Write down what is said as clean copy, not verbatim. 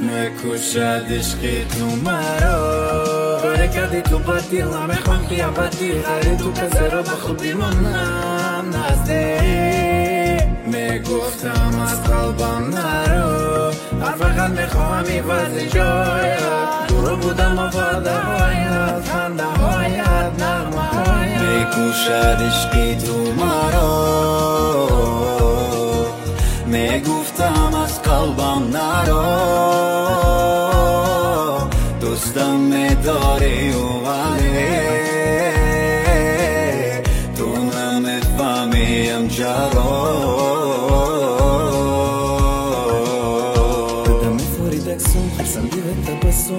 میکشد عشقی تو مرا کار کردی تو با دیلم میخوام خیابتی خری تو پسر با خودی منم نزدیک میگفتم از قلبم نرو هر فقط میخوام ایوازی جایت دورو بودم و وعده هایت خنده هایت نغمه هایت میکشد عشقی تو مرا میگفتم از قلبم نرو دوستم میداری